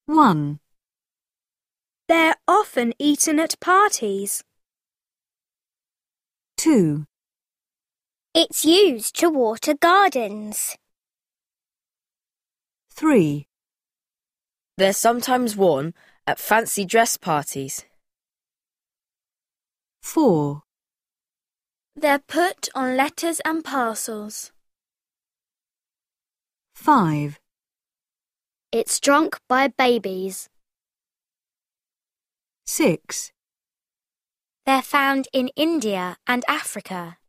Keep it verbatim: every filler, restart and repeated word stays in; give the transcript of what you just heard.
one. They're often eaten at parties. two. It's used to water gardens. three. They're sometimes worn at fancy dress parties. four. They're put on letters and parcels. five. It's drunk by babies. six. They're found in India and Africa.